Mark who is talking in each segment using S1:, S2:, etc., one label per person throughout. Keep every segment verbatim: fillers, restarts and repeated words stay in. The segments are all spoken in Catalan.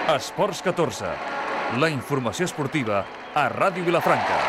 S1: Esports catorze, la informació esportiva a Ràdio Vilafranca.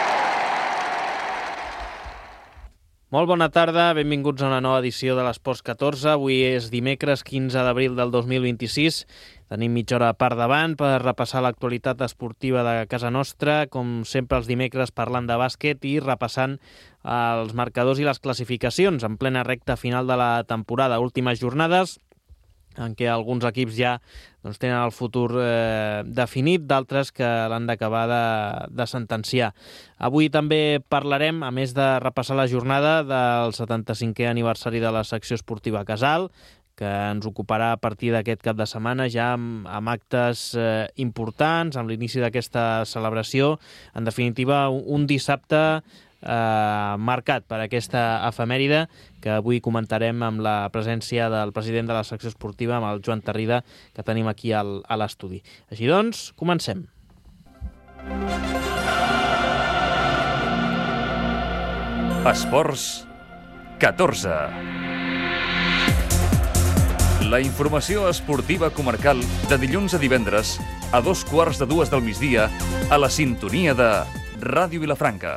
S2: Molt bona tarda, benvinguts a una nova edició de l'Esports catorze. Avui és dimecres quinze d'abril del dos mil vint-i-sis. Tenim mitja hora per davant per repassar l'actualitat esportiva de casa nostra, com sempre els dimecres parlant de bàsquet i repassant els marcadors i les classificacions en plena recta final de la temporada. Últimes jornades en què alguns equips ja doncs, tenen el futur eh, definit, d'altres que l'han d'acabar de, de sentenciar. Avui també parlarem, a més de repassar la jornada, del setanta-cinquè aniversari de la secció esportiva Casal, que ens ocuparà a partir d'aquest cap de setmana ja amb, amb actes eh, importants, amb l'inici d'aquesta celebració. En definitiva, un, un dissabte eh, marcat per aquesta efemèride que avui comentarem amb la presència del president de la secció esportiva, amb el Joan Tarrida, que tenim aquí al, a l'estudi. Així doncs, comencem.
S1: Esports catorze. La informació esportiva comarcal de dilluns a divendres a dos quarts de dues del migdia a la sintonia de Ràdio Vilafranca.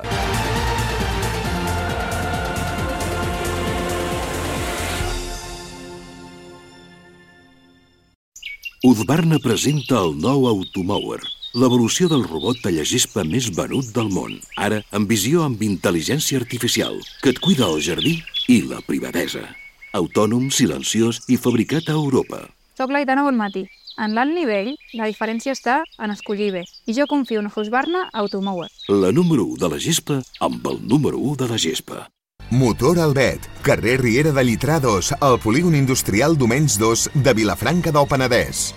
S3: Husqvarna presenta el nou Automower, l'evolució del robot tallagespa més venut del món, ara amb visió amb intel·ligència artificial, que et cuida el jardí i la privadesa. Autònom, silenciós i fabricat a Europa.
S4: Soc l'Aitana Bonmatí. En l'alt nivell, la diferència està en escollir bé, i jo confio en Husqvarna Automower.
S3: La número u de la gespa amb el número u de la gespa.
S5: Motor Albet, carrer Riera de Llitrà dos, al polígon industrial Domenys dos de Vilafranca del Penedès.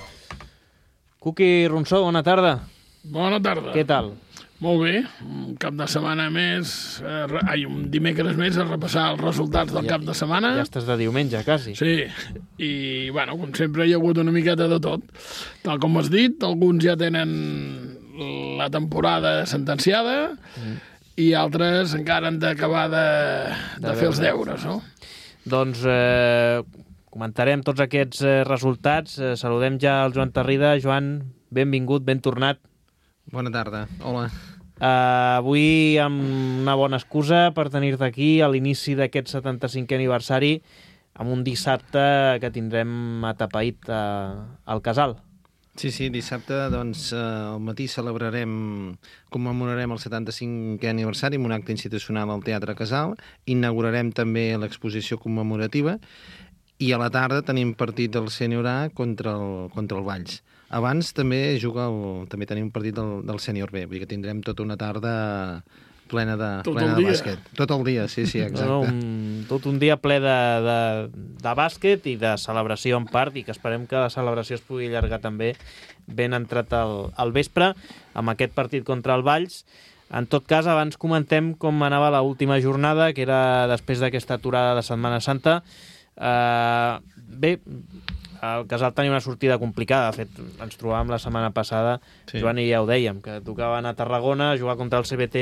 S2: Cuqui Ronsó, bona tarda.
S6: Bona tarda.
S2: Què tal?
S6: Molt bé, un cap de setmana més, eh, ai, un dimecres més a repassar els resultats del
S2: ja,
S6: cap de setmana.
S2: Ja estàs de diumenge, quasi.
S6: Sí, i, bueno, com sempre hi ha hagut una miqueta de tot. Tal com has dit, alguns ja tenen la temporada sentenciada mm. i altres encara han d'acabar de, de, de fer els deures, no?
S2: Doncs eh, comentarem tots aquests eh, resultats. Eh, saludem ja el Joan Tarrida. Joan, benvingut, ben tornat.
S7: Bona tarda, hola.
S2: Uh, avui amb una bona excusa per tenir-te aquí a l'inici d'aquest setanta-cinquè aniversari, amb un dissabte que tindrem atapeït uh, al Casal.
S7: Sí, sí, dissabte doncs, uh, al matí celebrarem, commemorarem el setanta-cinquè aniversari amb un acte institucional al Teatre Casal, inaugurarem també l'exposició commemorativa i a la tarda tenim partit del Sènior A contra el, contra el Valls. Abans també juga el, també tenim un partit del, del Sènior B, vull dir que tindrem tota una tarda plena de, plena de bàsquet. Tot el dia, sí, sí, exacte.
S2: No, un, tot un dia ple de, de, de bàsquet i de celebració en part, i que esperem que la celebració es pugui allargar també ben entrat al, al vespre, amb aquest partit contra el Valls. En tot cas, abans comentem com anava l'última jornada, que era després d'aquesta aturada de Setmana Santa. Uh, bé, el Casal tenia una sortida complicada. De fet, ens trobàvem la setmana passada, sí. Joan, i ja ho dèiem, que tocava anar a Tarragona, jugar contra el C B T,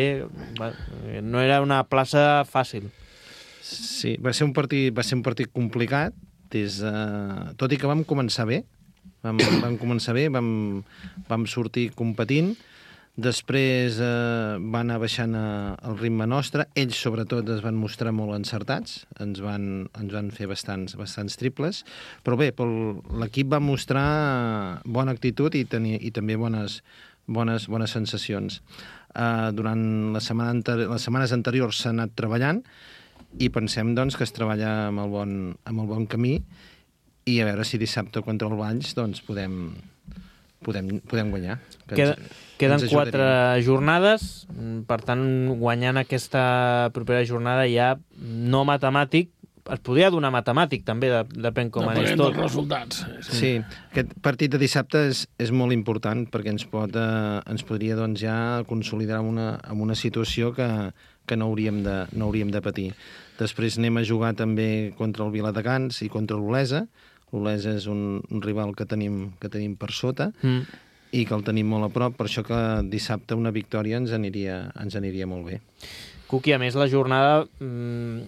S2: no era una plaça fàcil.
S7: Sí, va ser un partit, va ser un partit complicat, des de... tot i que vam començar bé, vam, vam començar bé, vam, vam sortir competint. Després eh, van anar baixant eh, el ritme nostre. Ells, sobretot, es van mostrar molt encertats. Ens van, ens van fer bastants, bastants triples. Però bé, l'equip va mostrar bona actitud i, tenir, i també bones, bones, bones sensacions. Eh, durant la setmana anteri les setmanes anteriors s'ha anat treballant i pensem doncs, que es treballa amb el bon, amb el bon camí i a veure si dissabte contra el Valls doncs, podem... Podem, podem guanyar. Que
S2: Queda,
S7: ens,
S2: queden
S7: ens
S2: quatre jornades, per tant, guanyant aquesta propera jornada ja no matemàtic, es podria donar matemàtic també, depèn com anés tot.
S6: Depenent dels resultats.
S7: Sí. sí, aquest partit de dissabte és, és molt important perquè ens, pot, eh, ens podria doncs, ja consolidar en una, en una situació que, que no, hauríem de, no hauríem de patir. Després anem a jugar també contra el Viladecans i contra l'Olesa. L'Olesa és un, un rival que tenim, que tenim per sota mm. i que el tenim molt a prop, per això que dissabte una victòria ens aniria, ens aniria molt bé.
S2: Cuqui, a més la jornada, mmm,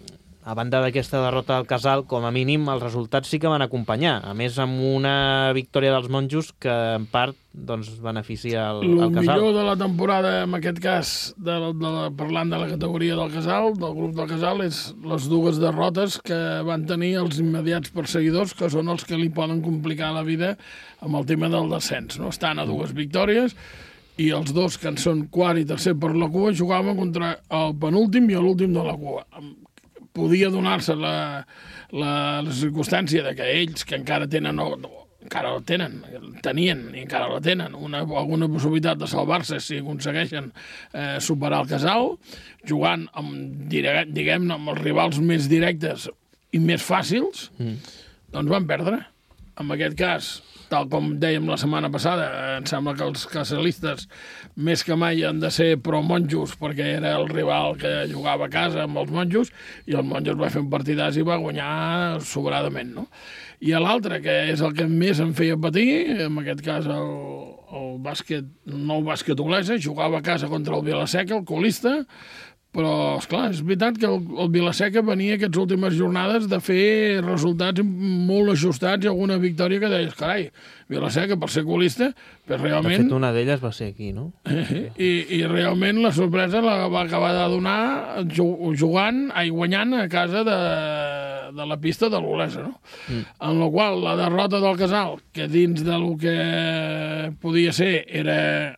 S2: a banda d'aquesta derrota del Casal, com a mínim els resultats sí que van acompanyar. A més, amb una victòria dels monjos que en part doncs, beneficia el, el Casal.
S6: El millor de la temporada, en aquest cas, de, de, de, parlant de la categoria del Casal, del grup del Casal, és les dues derrotes que van tenir els immediats perseguidors, que són els que li poden complicar la vida amb el tema del descens. No? Estan a dues victòries, i els dos, que en són quart i tercer per la cua, jugaven contra el penúltim i l'últim de la cua. Podia donar-se la, la, la circumstància de que ells, que encara tenen, o, encara la tenen, tenien i encara la tenen, una, alguna possibilitat de salvar-se si aconsegueixen eh, superar el Casal, jugant amb, diguem-ne, amb els rivals més directes i més fàcils, mm. doncs van perdre. En aquest cas, tal com dèiem la setmana passada, em sembla que els casalistes més que mai han de ser pro-monjos, perquè era el rival que jugava a casa amb els monjos, i el monjos va fer un partidàs i va guanyar sobradament, no? I l'altre, que és el que més em feia patir, en aquest cas el, el bàsquet, no el bàsquet Olesa, jugava a casa contra el Vilaseca, el colista, però, esclar, és veritat que el, el Vilaseca venia aquestes últimes jornades de fer resultats molt ajustats i alguna victòria que deies, carai, Vilaseca per ser colista, però realment...
S2: De fet, una d'elles va ser aquí, no?
S6: Eh, i, I realment la sorpresa la va acabar de donar jugant, ai, guanyant a casa de, de la pista de l'Olesa, no? Mm. En la qual la derrota del Casal, que dins del que podia ser era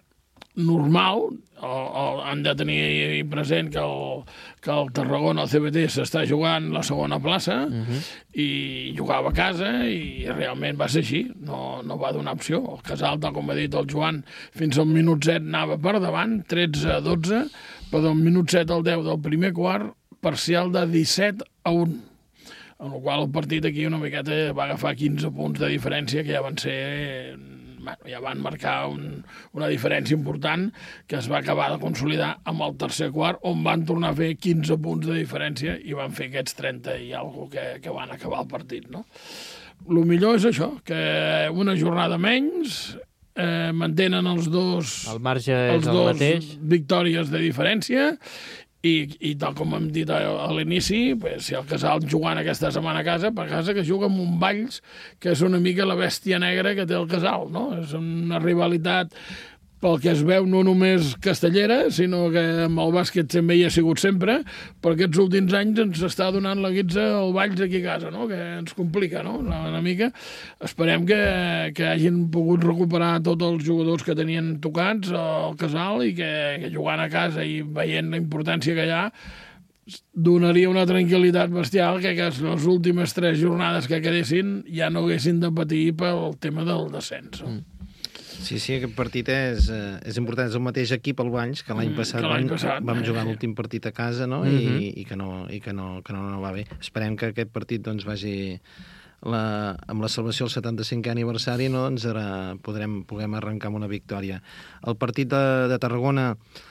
S6: normal, o, o han de tenir present que el, que el Tarragona, el C B T, s'està jugant la segona plaça, uh-huh. i jugava a casa, i realment va ser així, no, no va donar opció. El Casal, tal com ha dit el Joan, fins al minut set anava per davant, tretze a dotze, però del minut set al deu del primer quart, parcial de disset a un. En el qual el partit aquí una miqueta va agafar quinze punts de diferència, que ja van ser... Bueno, ja van marcar un, una diferència important que es va acabar de consolidar amb el tercer quart, on van tornar a fer quinze punts de diferència i van fer aquests trenta i alguna que, que van acabar el partit, no? El millor és això, que una jornada menys, eh, mantenen els dos...
S2: El marge és
S6: els
S2: el
S6: dos
S2: mateix.
S6: Victòries de diferència, i, i tal com hem dit a, a l'inici, pues, si el Casal jugant aquesta setmana a casa, per casa que juga amb un Valls, que és una mica la bèstia negra que té el Casal, no? És una rivalitat, pel que es veu, no només castellera, sinó que amb el bàsquet també hi ha sigut sempre, però aquests últims anys ens està donant la guitza el Valls aquí a casa, no? Que ens complica, no? Una mica. Esperem que, que hagin pogut recuperar tots els jugadors que tenien tocats al Casal i que, que jugant a casa i veient la importància que hi ha, donaria una tranquil·litat bestial que, que les últimes tres jornades que quedessin ja no haguessin de patir pel tema del descens. Mm.
S7: Sí, sí, aquest partit és, és important. És el mateix equip, el Valls, que l'any passat,
S6: que l'any passat
S7: vam jugar l'últim partit a casa, no?
S6: Mm-hmm.
S7: I, i, que no, i que, no, que no, no va bé. Esperem que aquest partit doncs, vagi la, amb la salvació al setanta-cinquè aniversari, no? Doncs ara podrem, podrem arrencar amb una victòria. El partit de, de Tarragona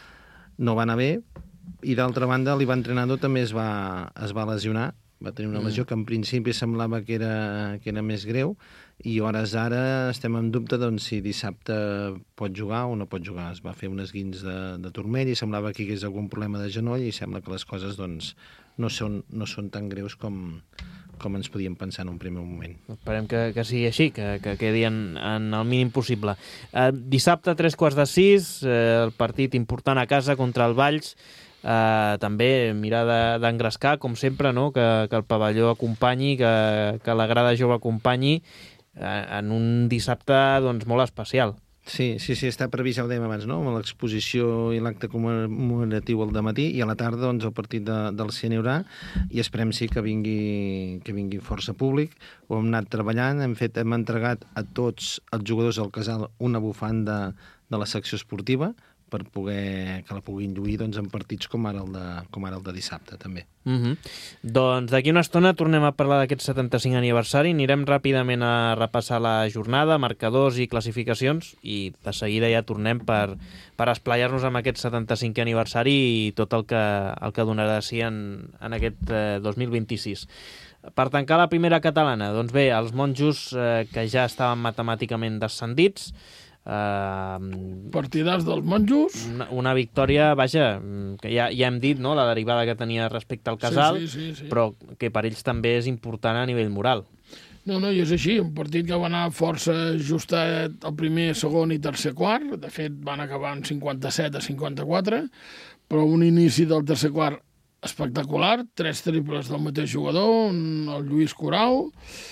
S7: no va anar bé, i d'altra banda l'Ivan també es va, es va lesionar. Va tenir una lesió que en principi semblava que era, que era més greu, i hores ara estem en dubte doncs, si dissabte pot jugar o no pot jugar. Es va fer un esguins de, de turmell i semblava que hi hagués algun problema de genoll, i sembla que les coses doncs, no, són, no són tan greus com, com ens podíem pensar en un primer moment.
S2: Esperem que, que sigui així, que, que quedi en, en el mínim possible. Eh, dissabte, tres quarts de sis, eh, el partit important a casa contra el Valls. Uh, també mirar d'engrescar, com sempre, no? que, que el pavelló acompanyi, que, que la grada jove acompanyi uh, en un dissabte doncs, molt especial.
S7: Sí, sí, sí, està previst, ja ho dèiem abans, no? Amb l'exposició i l'acte commemoratiu al dematí, i a la tarda doncs, el partit de, del C N U, i esperem sí que vingui, que vingui força públic. Ho hem anat treballant, hem, fet, hem entregat a tots els jugadors del Casal una bufanda de la secció esportiva, per poder que la puguin lluir doncs, en partits com ara el de, com ara el de dissabte, també.
S2: Mm-hmm. Doncs d'aquí una estona tornem a parlar d'aquest setanta-cinquè aniversari, anirem ràpidament a repassar la jornada, marcadors i classificacions, i de seguida ja tornem per, per esplaiar-nos amb aquest setanta-cinquè aniversari i tot el que, el que donarà de si en, en aquest eh, dos mil vint-i-sis. Per tancar la primera catalana, doncs bé, els monjos eh, que ja estaven matemàticament descendits, Uh,
S6: Partidars dels monjos.
S2: Una, una victòria, vaja, que ja, ja hem dit, no?, la derivada que tenia respecte al Casal,
S6: sí, sí, sí, sí.
S2: però que per ells també és important a nivell moral.
S6: No, no, i és així, un partit que va anar força ajustat al primer, segon i tercer quart, de fet van acabar en cinquanta-set a cinquanta-quatre, però un inici del tercer quart espectacular, tres triples del mateix jugador, el Lluís Coral,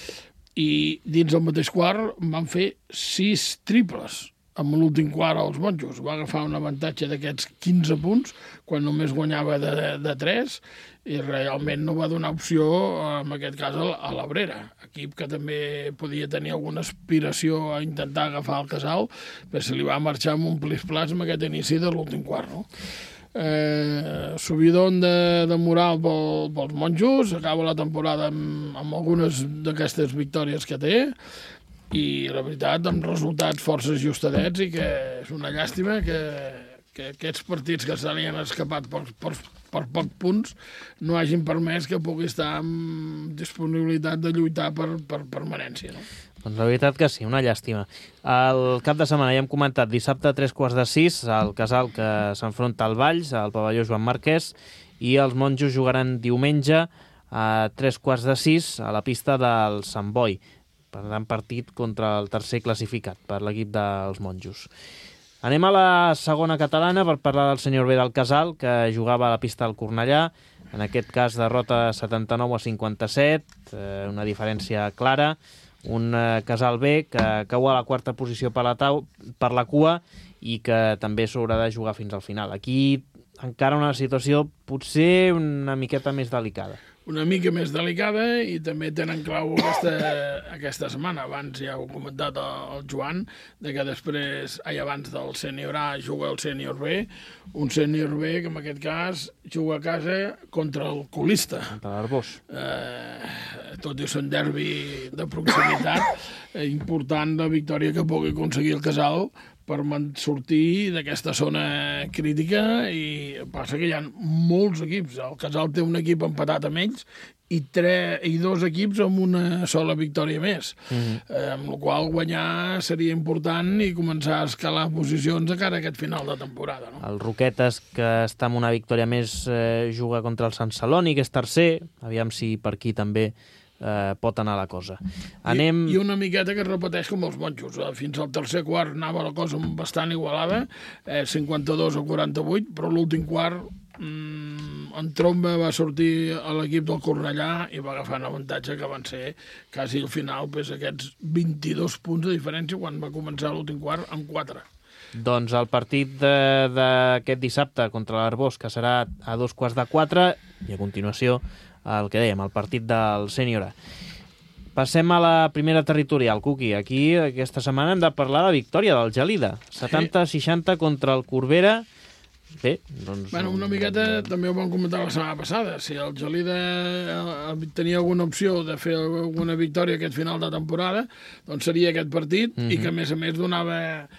S6: i dins del mateix quart van fer sis triples amb l'últim quart als monjos. Va agafar un avantatge d'aquests quinze punts quan només guanyava de, de tres i realment no va donar opció, en aquest cas, a l'Abrera, equip que també podia tenir alguna aspiració a intentar agafar el Casal, però se li va marxar amb un plis-plas amb aquest inici de l'últim quart, no? Eh, subidon de, de moral pel, pels monjos, acaba la temporada amb, amb algunes d'aquestes victòries que té i la veritat amb resultats força ajustadets i que és una llàstima que, que aquests partits que se li han escapat per, per, per poc punts no hagin permès que pugui estar amb disponibilitat de lluitar per, per permanència, no?
S2: Doncs la veritat que sí, una llàstima. El cap de setmana ja hem comentat, dissabte a tres quarts de sis, el Casal que s'enfronta al Valls, al pavelló Joan Marquès, i els monjos jugaran diumenge a tres quarts de sis a la pista del Sant Boi. Per tant, partit contra el tercer classificat per l'equip dels monjos. Anem a la segona catalana per parlar del senyor B del Casal, que jugava a la pista del Cornellà. En aquest cas, derrota setanta-nou a cinquanta-set, una diferència clara. Un Casal B que cau a la quarta posició per la, tau, per la cua i que també s'haurà de jugar fins al final. Aquí encara una situació potser una miqueta més delicada.
S6: Una mica més delicada i també tenen clau aquesta, aquesta setmana. Abans ja ho ha comentat el Joan, de que després, ai, abans del sènior A juga el sènior B, un sènior B que en aquest cas juga a casa contra el colista.
S2: Contra l'Arbós.
S6: Eh, tot i ser un derbi de proximitat, eh, important la victòria que pugui aconseguir el Casal per sortir d'aquesta zona crítica i passa que hi ha molts equips. El Casal té un equip empatat amb ells i, tres, i dos equips amb una sola victòria més, mm-hmm. eh, amb la qual guanyar seria important i començar a escalar posicions de cara a aquest final de temporada. No?
S2: El Roquetes, que està amb una victòria més, eh, juga contra el Sant Celoni, que és tercer. Aviam si per aquí també Eh, pot anar la cosa. Anem...
S6: I, I una miqueta que es repeteix com els monjos. Fins al tercer quart anava la cosa bastant igualada, eh, cinquanta-dos a quaranta-vuit, però l'últim quart mmm, en tromba va sortir a l'equip del Cornellà i va agafar un avantatge que van ser quasi al final pues, aquests vint-i-dos punts de diferència quan va començar l'últim quart amb quatre.
S2: Doncs el partit d'aquest dissabte contra l'Arbós, que serà a dos quarts de quatre, i a continuació el que dèiem, el partit del sènior A. Passem a la primera territorial, Cuqui. Aquí, aquesta setmana, hem de parlar de victòria del Gelida. setanta a seixanta contra el Corbera. Bé, doncs...
S6: Bueno, una miqueta també ho vam comentar la setmana passada. Si el Gelida tenia alguna opció de fer alguna victòria aquest final de temporada, doncs seria aquest partit, mm-hmm. i que, a més a més, donava...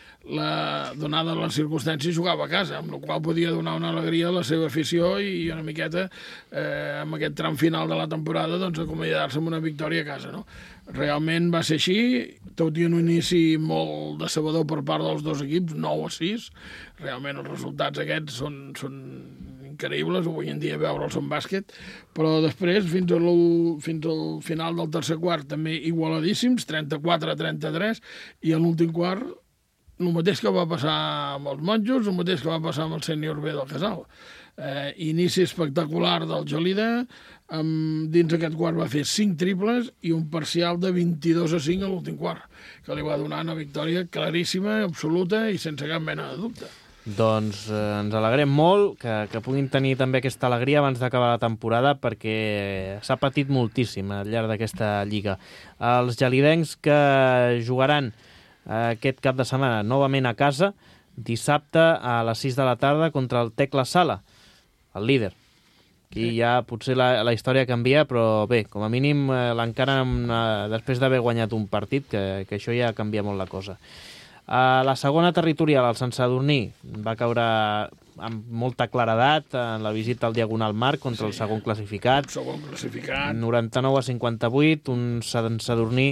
S6: La, donada les circumstàncies, jugava a casa, amb la qual podia donar una alegria a la seva afició i una miqueta, eh, amb aquest tram final de la temporada, doncs acomiadar-se amb una victòria a casa, no? Realment va ser així, tot i un inici molt decebedor per part dels dos equips, nou a sis. Realment els resultats aquests són, són increïbles, avui en dia veure'ls en bàsquet, però després, fins, a fins al final del tercer quart, també igualadíssims, trenta-quatre a trenta-tres, i a l'últim quart el mateix que va passar amb els monjos, el mateix que va passar amb el sènior B del Casal. Eh, inici espectacular del Gelida, amb, dins aquest quart va fer cinc triples i un parcial de vint-i-dos a cinc a l'últim quart, que li va donar una victòria claríssima, absoluta i sense cap mena de dubte.
S2: Doncs eh, ens alegrem molt que, que puguin tenir també aquesta alegria abans d'acabar la temporada, perquè s'ha patit moltíssim al llarg d'aquesta lliga. Els gelidencs que jugaran aquest cap de setmana novament a casa, dissabte a les sis de la tarda contra el Tecla Sala, el líder. Aquí sí. Ja potser la, la història canvia, però bé, com a mínim eh, l'encara després d'haver guanyat un partit, que, que això ja canvia molt la cosa. A la segona territorial, el Sant Sadurní, va caure amb molta claredat en la visita al Diagonal Mar contra sí, el segon classificat.
S6: Segon classificat.
S2: noranta-nou a cinquanta-vuit, un Sant Sadurní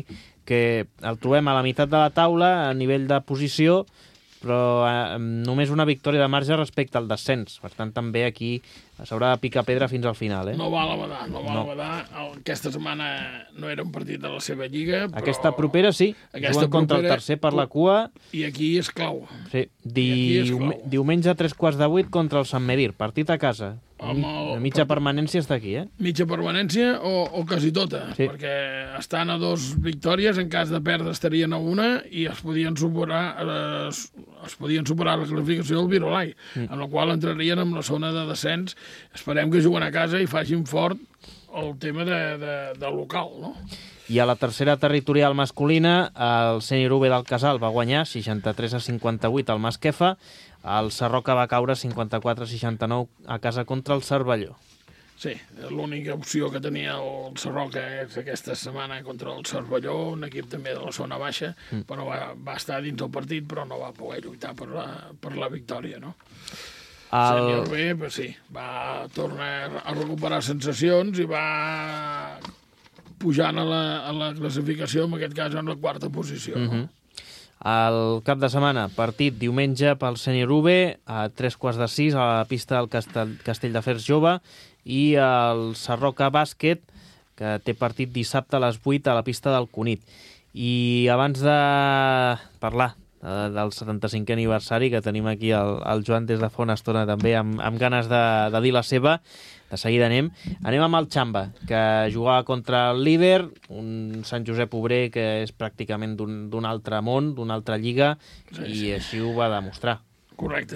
S2: que el trobem a la meitat de la taula a nivell de posició, però eh, només una victòria de marge respecte al descens. Per tant, també aquí s'haurà de picar pedra fins al final. Eh?
S6: No val a badar, no val
S2: No.
S6: a badar. Aquesta setmana no era un partit de la seva lliga, però...
S2: Aquesta propera sí,
S6: Aquesta
S2: juguen contra
S6: propera-
S2: el tercer per la cua.
S6: I aquí és clau.
S2: Sí.
S6: aquí és
S2: Diume
S6: clau.
S2: diumenge a tres quarts de vuit contra el Sant Medir, partit a casa.
S6: Amb el-
S2: La mitja permanència està aquí, eh?
S6: Mitja permanència o, o quasi tota,
S2: Sí.
S6: perquè estan a dos victòries, en cas de perdre estarien a una i es podien superar, eh, es, es podien superar la classificació del Virolai, mm. en la qual entrarien en la zona de descens. Esperem que juguen a casa i facin fort el tema de, de, de local, no?
S2: I a la tercera territorial masculina, el Sènior U B del Casal va guanyar seixanta-tres a cinquanta-vuit al Masquefa, el Sarroca va caure cinquanta-quatre a seixanta-nou a casa contra el Cervelló.
S6: Sí, l'única opció que tenia el Sarroca és aquesta setmana contra el Cervelló, un equip també de la zona baixa, mm. però va, va estar dins del partit, però no va poder lluitar per la, per la victòria, no? El Sènior B, pues sí, va tornar a recuperar sensacions i va pujant a la, a la classificació, en aquest cas en la quarta posició. Mm -hmm.
S2: El cap de setmana, partit diumenge pel Sènior U B, a tres quarts de sis a la pista del Castell, Castelldefels Jove, i el Sarroca Bàsquet, que té partit dissabte a les vuit a la pista del Cunit. I abans de parlar eh, del setanta-cinquè aniversari, que tenim aquí el, el Joan des de fa una estona també amb, amb ganes de, de dir la seva, de seguida anem. Anem amb el Xamba, que jugava contra el líder, un Sant Josep Obrer que és pràcticament d'un altre món, d'una altra lliga,
S6: Sí,
S2: i
S6: sí.
S2: així ho va demostrar.
S6: Correcte.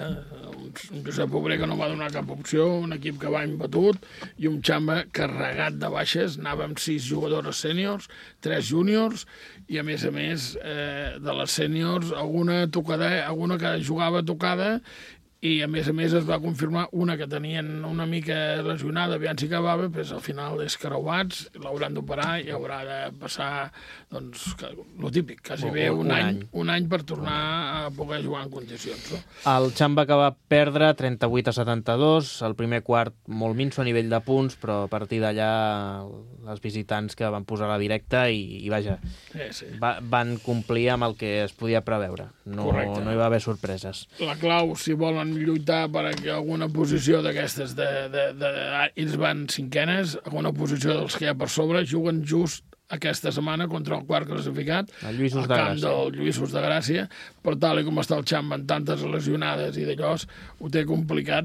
S6: Un Josep Obrer que no va donar cap opció, un equip que va imbatut, i un Xamba carregat de baixes. Anava amb sis jugadores sèniors, tres júniors, i a més a més eh, de les sèniors, alguna tocada, alguna que jugava tocada, i a més a més es va confirmar una que tenien una mica lesionada, aviam si acabava, però al final és creuats, l'hauran d'operar i haurà de passar, doncs, que, lo típic, quasi
S2: Un-
S6: bé un,
S2: un
S6: any,
S2: any.
S6: un any per tornar a poder jugar en condicions. No?
S2: El Xamba que va perdre trenta-vuit a setanta-dos, el primer quart molt minso a nivell de punts, però a partir d'allà els visitants que van posar la directa i, i vaja,
S6: Sí, sí.
S2: va, van complir amb el que es podia preveure. No,
S6: Correcte.
S2: no hi va haver sorpreses.
S6: La clau, si volen lluitar per a alguna posició d'aquestes, de, de, de, de, ells van cinquenes, alguna posició dels que hi ha per sobre, juguen just aquesta setmana contra el quart classificat,
S2: El Lluïsos
S6: al
S2: de
S6: camp
S2: Gràcia.
S6: del Lluïsos de Gràcia, per tal i com està el Xamba amb tantes lesionades i d'allò, ho té complicat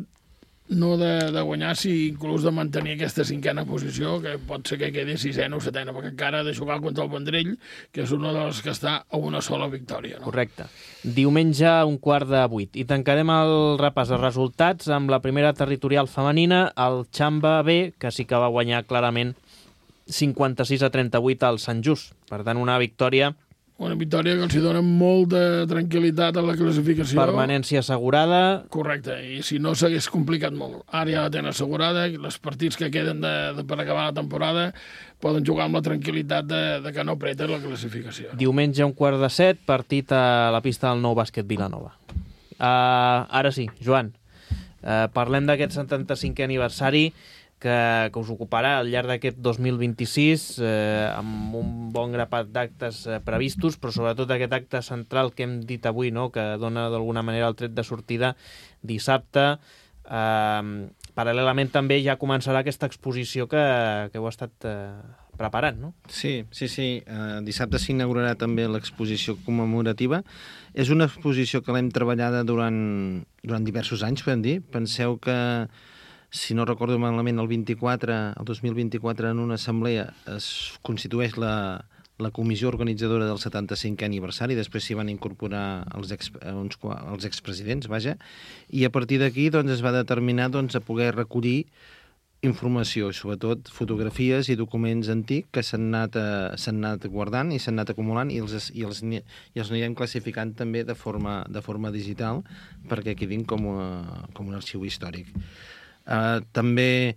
S6: no de, de guanyar, si inclús de mantenir aquesta cinquena posició, que pot ser que quedi sisena o setena, perquè encara ha de jugar contra el Vendrell, que és una de les que està a una sola victòria. No?
S2: Correcte. Diumenge a un quart de vuit. I tancarem el repàs de resultats amb la primera territorial femenina, el Xamba B, que sí que va guanyar clarament cinquanta-sis a trenta-vuit al Sant Just. Per tant, una victòria,
S6: Una victòria que els hi dona molta tranquil·litat a la classificació.
S2: permanència assegurada.
S6: Correcte, i si no s'hagués complicat molt. Ara ja la tenen assegurada, i els partits que queden de, de, per acabar la temporada poden jugar amb la tranquil·litat de, de que no apreten la classificació.
S2: Diumenge a un quart de set, partit a la pista del Nou Bàsquet Vilanova. Uh, ara sí, Joan, uh, parlem d'aquest setanta-cinquè aniversari que, que us ocuparà al llarg d'aquest dos mil vint-i-sis eh, amb un bon grapat d'actes eh, previstos, però sobretot aquest acte central que hem dit avui, no?, que dona d'alguna manera el tret de sortida dissabte. Eh, paral·lelament també ja començarà aquesta exposició que, que heu estat eh, preparant, no?
S7: Sí, sí, sí. Uh, dissabte s'inaugurarà també l'exposició commemorativa. És una exposició que l'hem treballada durant, durant diversos anys, podem dir. Penseu que, si no recordo malament, el vint-i-quatre, el dos mil vint-i-quatre, en una assemblea es constitueix la, la comissió organitzadora del setanta-cinquè aniversari, després s'hi van incorporar els, ex, uns, els expresidents, vaja, i a partir d'aquí doncs, es va determinar doncs, a poder recollir informació, sobretot fotografies i documents antics que s'han anat, eh, s'han anat guardant i s'han anat acumulant i els, i els, i els anirem classificant també de forma, de forma digital perquè quedin com, a, com un arxiu històric. Uh, també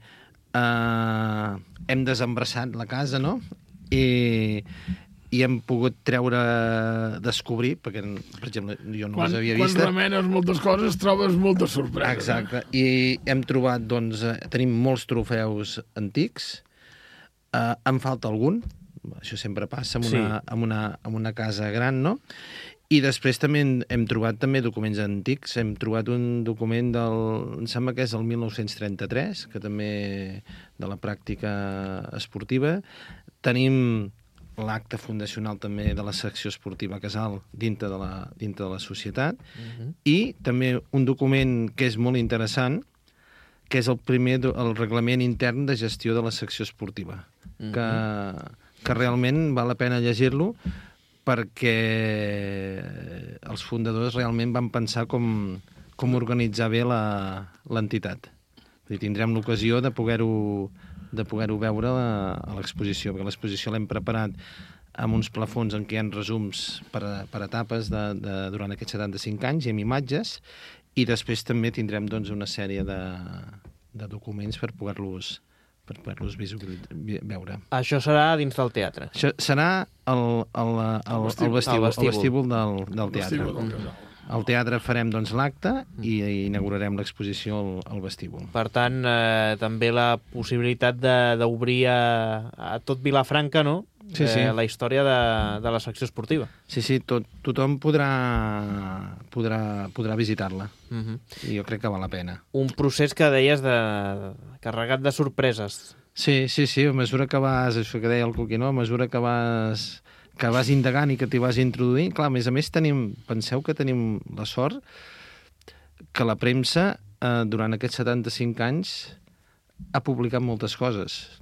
S7: uh, hem desembrassat la casa, no? I, i hem pogut treure, descobrir, perquè, per exemple, jo no
S6: Quan,
S7: les havia
S6: quan
S7: vistes.
S6: remenes moltes coses, trobes moltes sorpreses.
S7: Exacte. I hem trobat, doncs, eh, tenim molts trofeus antics, Uh, em falta algun, això sempre passa en una, sí. en una, en una casa gran, no? I després també hem, hem trobat també documents antics. Hem trobat un document del... em sembla que és el mil nou-cents trenta-tres, que també de la pràctica esportiva. Tenim l'acte fundacional també de la secció esportiva Casal dintre de la, dintre de la societat. Uh-huh. I també un document que és molt interessant, que és el primer el reglament intern de gestió de la secció esportiva, uh-huh. que, que realment val la pena llegir-lo, perquè els fundadors realment van pensar com, com organitzar bé l'entitat. Tindrem l'ocasió de poder-ho de poder-ho veure a, a l'exposició, perquè l'exposició l'hem preparat amb uns plafons en què hi ha resums per, per etapes de, de, durant aquests setanta-cinc anys i amb imatges, i després també tindrem doncs, una sèrie de, de documents per poder-los per poder-los veure.
S2: Això serà dins del teatre?
S7: Això serà el, el, el, el, vestíbul, el, vestíbul, el vestíbul del, del teatre.
S6: El vestíbul del
S7: Al teatre farem doncs, l'acte i inaugurarem l'exposició al, al vestíbul.
S2: Per tant, eh, també la possibilitat d'obrir a, a tot Vilafranca, no?
S7: Sí, sí.
S2: Eh, la història de, de la secció esportiva.
S7: Sí, sí, tot, tothom podrà, podrà, podrà visitar-la. Uh -huh. I jo crec que val la pena.
S2: Un procés que deies de, carregat de sorpreses.
S7: Sí, sí, sí, a mesura que vas, això que deia el Coqui, no? A mesura que vas, que vas indagant i que t'hi vas introduint, clar, a més a més tenim, penseu que tenim la sort que la premsa eh, durant aquests setanta-cinc anys ha publicat moltes coses.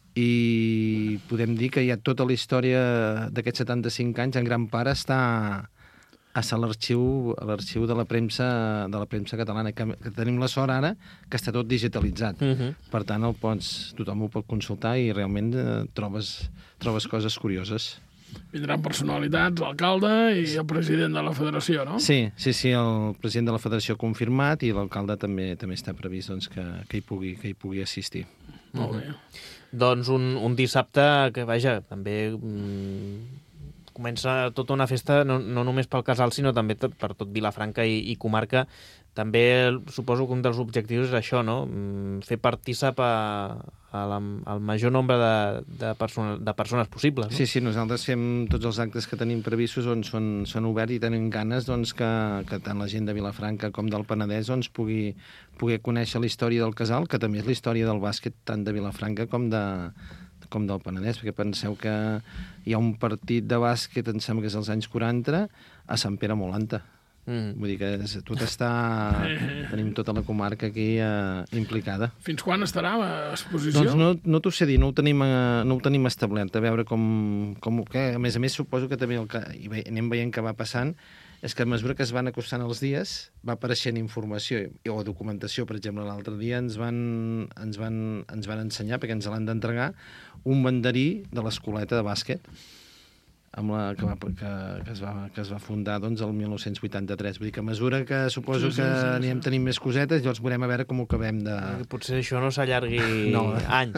S7: I podem dir que ja tota la història d'aquests setanta-cinc anys en gran part està a l'arxiu a l'arxiu de la premsa de la premsa catalana, que, que tenim la sort ara que està tot digitalitzat. Uh -huh. Per tant, el pots, tothom ho pot consultar i realment eh, trobes, trobes coses curioses.
S6: Vindran personalitats, l'alcalde i el president de la federació, no?
S7: Sí, sí, sí, el president de la federació ha confirmat i l'alcalde també també està previst doncs, que, que, hi pugui, que hi pugui assistir.
S6: Molt bé.
S2: Doncs un, un dissabte que, vaja, també mmm, comença tota una festa, no, no només pel Casal, sinó també tot, per tot Vilafranca i, i comarca. També suposo que un dels objectius és això, no? Fer partícip a, a la, al major nombre de, de, persona, de persones possibles. No?
S7: Sí, sí, nosaltres fem tots els actes que tenim previstos on són, són oberts i tenim ganes doncs, que, que tant la gent de Vilafranca com del Penedès doncs, pugui, pugui conèixer la història del Casal, que també és la història del bàsquet tant de Vilafranca com de com del Penedès, perquè penseu que hi ha un partit de bàsquet, em sembla que és als anys quaranta, a Sant Pere Molanta. Mm. Vull dir que tot està... Tenim tota la comarca aquí eh, implicada.
S6: Fins quan estarà l'exposició?
S7: Doncs no, no t'ho sé dir, no ho tenim, eh, no ho tenim establert, a veure com... com que, a més a més, suposo que també el que i ve, anem veient que va passant és que a mesura que es van acostant els dies va apareixent informació o documentació. Per exemple, l'altre dia ens van, ens, van, ens van ensenyar, perquè ens l'han d'entregar, un banderí de l'escoleta de bàsquet amb la, que, va, que, que, es va, que es va fundar doncs, el mil nou-cents vuitanta-tres. Vull dir que a mesura que suposo sí, sí, que sí, sí, anirem tenint més cosetes, llavors veurem a veure com ho acabem de...
S2: Potser això no s'allargui no, eh? anys.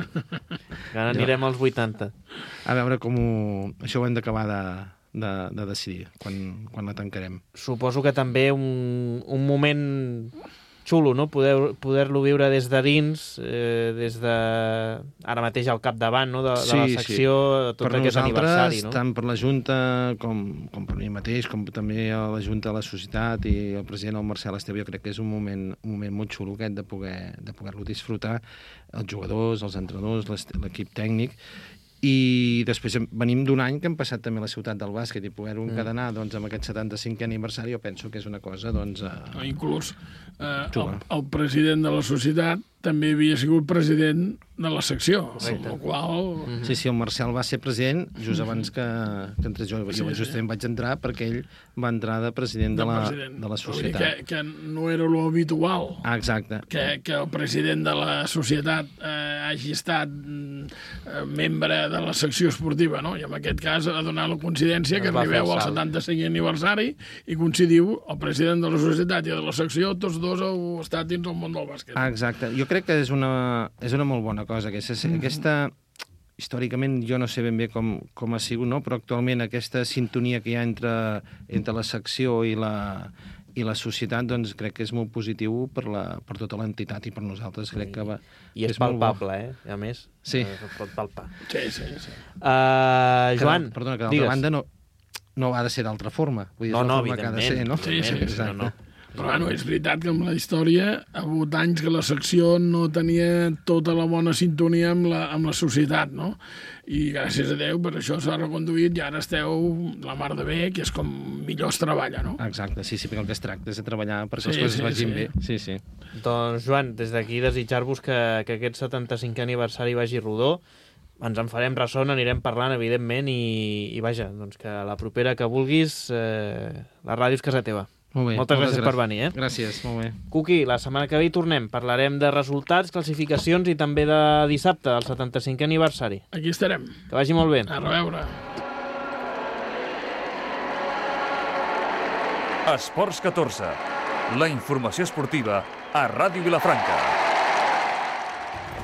S2: Que ara anirem als vuitanta.
S7: A veure com ho... Això ho hem d'acabar de... De, de decidir quan, quan la tancarem.
S2: Suposo que també un, un moment xulo, no? Poder, poder-lo viure des de dins, eh, des de... ara mateix al capdavant, no? de,
S7: sí,
S2: de la secció,
S7: sí.
S2: tot
S7: Per
S2: aquest aniversari. No?
S7: Tant per la Junta com, com per mi mateix, com també a la Junta de la Societat i el president, el Marcel Esteve, jo crec que és un moment, un moment molt xulo aquest de poder de poder-lo disfrutar, els jugadors, els entrenadors, l'equip tècnic. I després venim d'un any que hem passat també a la ciutat del bàsquet i poder-ho encadenar doncs, amb aquest setanta-cinquè aniversari, jo penso que és una cosa... Doncs,
S6: eh, inclús eh, el, el president de la societat també havia sigut president de la secció, amb la qual...
S7: Mm-hmm. Sí, sí, el Marcel va ser president just abans que, que entrés jo. Jo sí, justament sí. vaig entrar perquè ell va entrar de president de, de, la, president. de la societat.
S6: Que, que no era lo habitual.
S7: Ah, exacte.
S6: Que, que el president de la societat eh, hagi estat eh, membre de la secció esportiva, no? I en aquest cas ha donat la coincidència que arribeu al setanta-cinquè aniversari i coincidiu el president de la societat i de la secció, tots dos heu estat dins el món del bàsquet.
S7: Ah, exacte. Jo crec que és una, és una molt bona cosa. Aquesta, mm-hmm. aquesta, històricament, jo no sé ben bé com, com ha sigut, no? Però actualment aquesta sintonia que hi ha entre, entre la secció i la, i la societat, doncs, crec que és molt positiu per, la, per tota l'entitat i per nosaltres. Crec que va,
S2: I és, és palpable, eh? A més,
S7: sí.
S2: es pot palpar.
S6: Sí, sí, sí.
S2: Uh, Joan,
S7: que, perdona, que d'altra
S2: digues.
S7: banda no, no ha de ser d'altra forma. Vull dir,
S2: No,
S7: és la
S2: no,
S7: forma que ha de ser, no?
S6: Sí, sí,
S2: sí, no, no.
S6: Però bueno, és veritat que amb la història ha hagut anys que la secció no tenia tota la bona sintonia amb la, amb la societat, no? I gràcies a Déu per això s'ha reconduït i ara esteu la mar de bé, que és com millor es treballa, no?
S7: Exacte, sí, sí, perquè el que es tracta és de treballar perquè
S6: Sí,
S7: les coses
S6: sí,
S7: vagin
S6: sí.
S7: bé. Sí, sí.
S2: Doncs, Joan, des d'aquí desitjar-vos que, que aquest setanta-cinquè aniversari vagi rodó. Ens en farem ressò, anirem parlant, evidentment, i, i vaja, doncs que la propera que vulguis, eh, la ràdio és casa teva.
S7: Molt bé.
S2: Moltes gràcies
S7: gràcies
S2: per venir, eh?
S7: Gràcies, molt bé.
S2: Cuqui, la setmana que ve hi tornem. Parlarem de resultats, classificacions i també de dissabte, del setanta-cinquè aniversari.
S6: Aquí estarem.
S2: Que vagi molt bé.
S6: A reveure.
S1: Esports catorze. La informació esportiva a Ràdio Vilafranca.